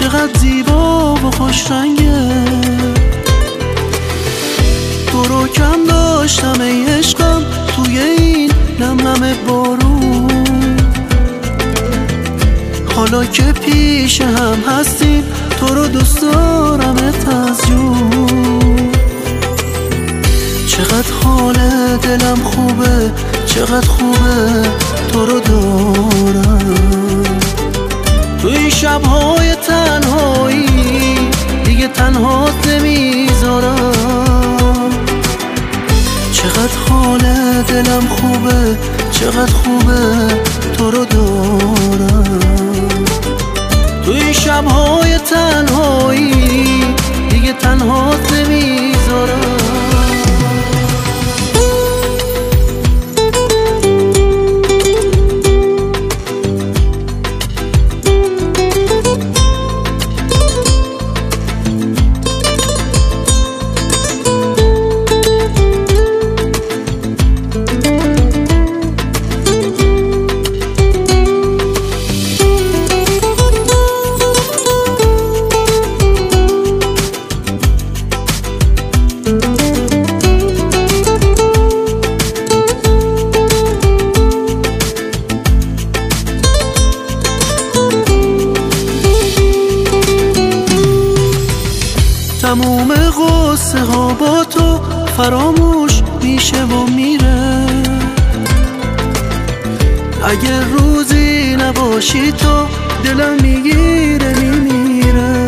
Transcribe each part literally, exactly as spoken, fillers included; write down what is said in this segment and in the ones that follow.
چقدر زیبا و خوش رنگه. تو رو کم داشتم ای عشقم توی این لملم بارون. حالا که پیش هم هستیم تو رو دوست دارمت از جون. چقدر حال دلم خوبه، چقدر خوبه تو رو دارم. توی شبهای تنهایی دیگه تنهات نمیذارم. چقدر حال دلم خوبه، چقدر خوبه تو رو دارم. توی شبهای تنهایی دیگه تنهات نمیذارم. تموم غصه ها با تو فراموش میشه و میره. اگر روزی نباشی تو دلم میگیره میمیره.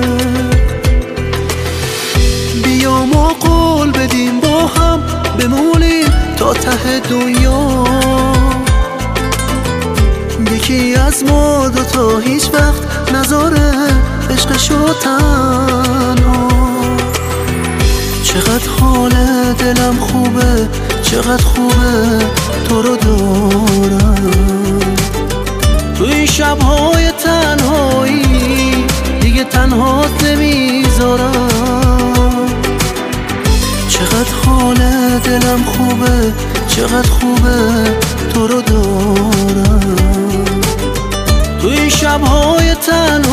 بیا ما قول بدیم با هم بمونیم تا ته دنیا. یکی از ما دوتا هیچ وقت نذاره عشقشو تنها. چقدر حال دلم خوبه، چقدر خوبه تو رو دارم. توی شبهای تنهایی دیگه تنهات نمیذارم. چقدر حال دلم خوبه، چقدر خوبه تو رو دارم. توی شبهای تنهایی